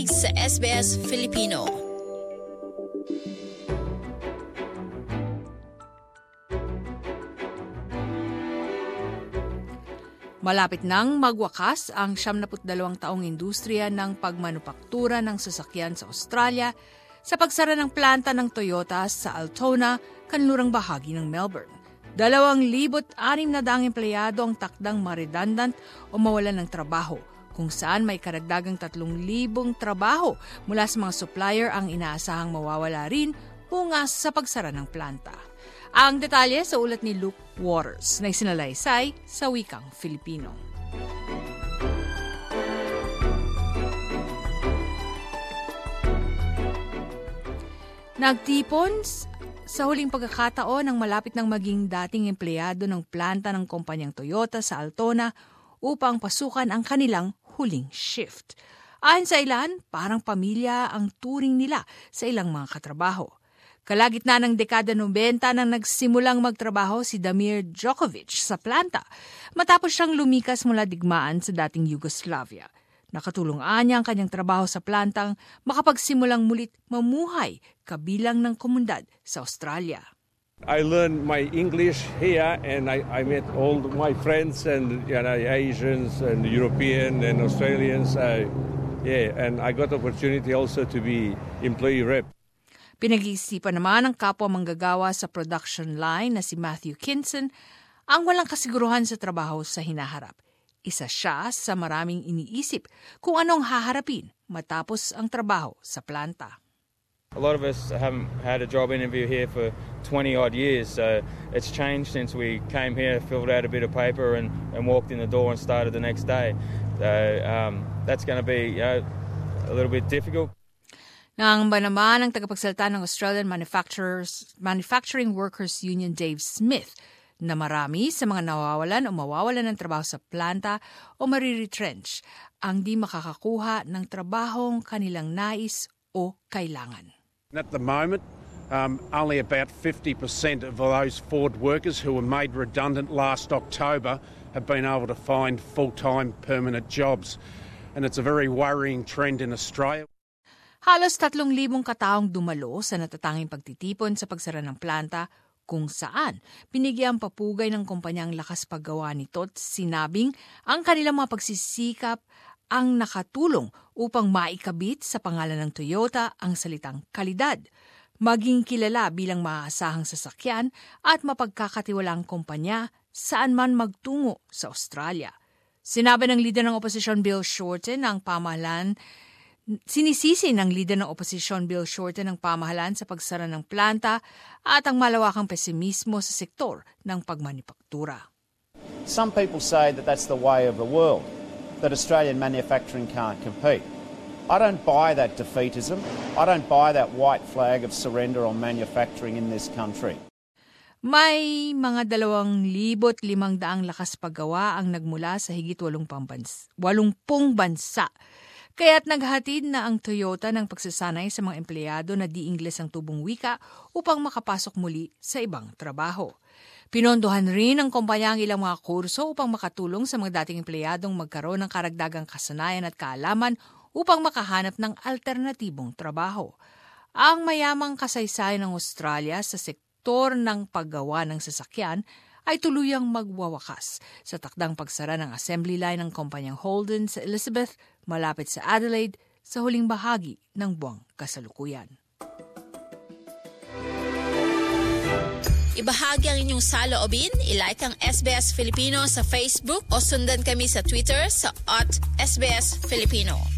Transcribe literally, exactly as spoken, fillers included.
pakikinig sa S B S Filipino. Malapit nang magwakas ang siyam na dalawang taong industriya ng pagmanupaktura ng sasakyan sa Australia sa pagsara ng planta ng Toyota sa Altona, kanlurang bahagi ng Melbourne. Dalawang libot anim na daang empleyado ang takdang ma-redundant o mawalan ng trabaho, kung saan may karagdagang tatlong libong trabaho mula sa mga supplier ang inaasahang mawawala rin bunga sa pagsara ng planta. Ang detalye sa ulat ni Luke Waters na isinalaysay sa wikang Filipino. Nagtipon sa huling pagkakataon ang malapit ng maging dating empleyado ng planta ng kumpanyang Toyota sa Altona upang pasukan ang kanilang huling shift. Ayon sa ilan, parang pamilya ang turing nila sa ilang mga katrabaho. Kalagitnaan ng dekada nobenta nang nagsimulang magtrabaho si Damir Djokovic sa planta matapos siyang lumikas mula digmaan sa dating Yugoslavia. Nakatulong niya ang kanyang trabaho sa plantang makapagsimulang mulit mamuhay kabilang ng komunidad sa Australia. I learned my English here and I, I met all my friends and you know, Asians and European and Australians. Uh, yeah, and I got the opportunity also to be employee rep. Pinag-iisipan naman ng kapwa manggagawa sa production line na si Matthew Kinson ang walang kasiguruhan sa trabaho sa hinaharap. Isa siya sa maraming iniisip kung anong haharapin matapos ang trabaho sa planta. A lot of us haven't had a job interview here for twenty odd years, so it's changed since we came here, filled out a bit of paper and, and walked in the door and started the next day. So um, that's going to be you know, a little bit difficult. Nangamba naman ang tagapagsalita ng Australian Manufacturers Manufacturing Workers Union Dave Smith na marami sa mga nawawalan o mawawalan ng trabaho sa planta o mariretrench ang di makakakuha ng trabahong kanilang nais o kailangan. At the moment, um, only about fifty percent of those Ford workers who were made redundant last October have been able to find full-time permanent jobs. And it's a very worrying trend in Australia. Halos tatlong libong kataong dumalo sa natatanging pagtitipon sa pagsara ng planta kung saan binigyang papugay ng kumpanyang lakas paggawa nito at sinabing ang kanilang mga pagsisikap ang nakatulong upang maikabit sa pangalan ng Toyota ang salitang kalidad, maging kilala bilang maaasahang sasakyan at mapagkakatiwalaang kumpanya saan man magtungo sa Australia. Sinabi ng lider ng oposisyon Bill Shorten ang pamahalaan Sinisisi ng lider ng oposisyon Bill Shorten ang pamahalaan sa pagsara ng planta at ang malawakang pesimismo sa sektor ng pagmanipaktura. Some people say that that's the way of the world, that Australian manufacturing can't compete. I don't buy that defeatism. I don't buy that white flag of surrender on manufacturing in this country. May mga dalawang libot limang daang lakas paggawa ang nagmula sa higit walumpung bansa, walumpung bansa. Kaya't naghatid na ang Toyota ng pagsasanay sa mga empleyado na di-Ingles ang tubong wika upang makapasok muli sa ibang trabaho. Pinondohan rin ng kumpanya ang ilang mga kurso upang makatulong sa mga dating empleyadong magkaroon ng karagdagang kasanayan at kaalaman upang makahanap ng alternatibong trabaho. Ang mayamang kasaysayan ng Australia sa sektor ng paggawa ng sasakyan ay tuluyang magwawakas sa takdang pagsara ng assembly line ng kumpanyang Holden sa Elizabeth, malapit sa Adelaide, sa huling bahagi ng buwang kasalukuyan. Ibahagi ang inyong saloobin, ilike ang S B S Filipino sa Facebook o sundan kami sa Twitter sa at S B S Filipino.